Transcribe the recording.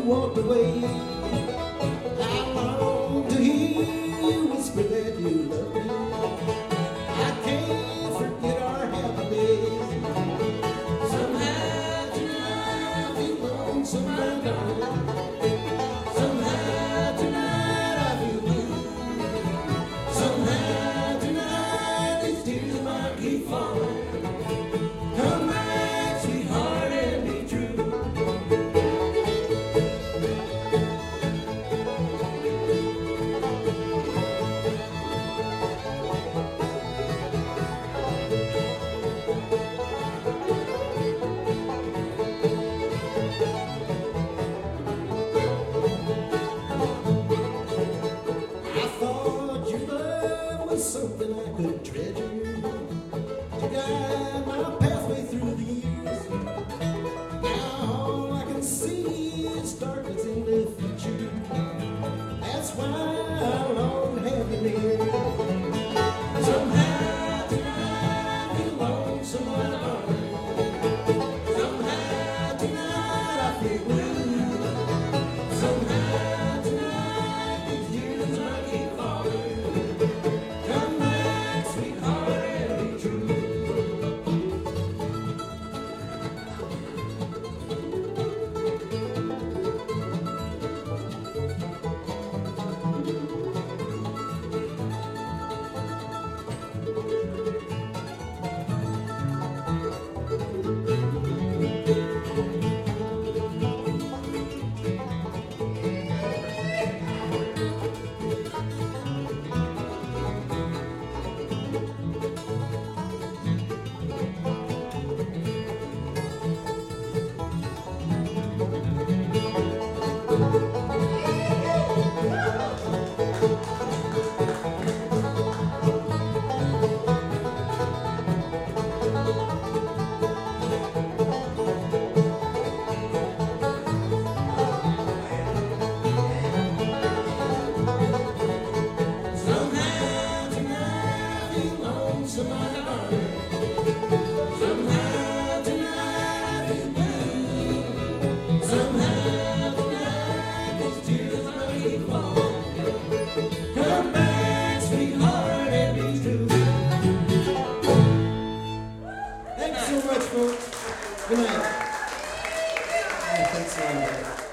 walked away. I long to hear you whisper that you love me. I can't forget our happy days. Somehow tonight I feel lonesome, my darling. Somehow tonight I feel blue. Somehow tonight these tears might keep falling. Come back, sweetheart, and be true. I thought your love was something I could treasure, to guide my pathway through the years. Now all I can see is darkness in the future. That's why I long to have you near. Somehow tonight I feel lonesome, my darling. Somehow tonight I feel blue. Somehow tonight these tears might keep falling. Come back, sweetheart, and be true. Somehow tonight I feel lonesome, my darling. Somehow tonight I feel blue. Somehow tonight these tears might keep falling. Come back, sweetheart, and be true. Thanks so much, folks. Good night. Thanks a lot.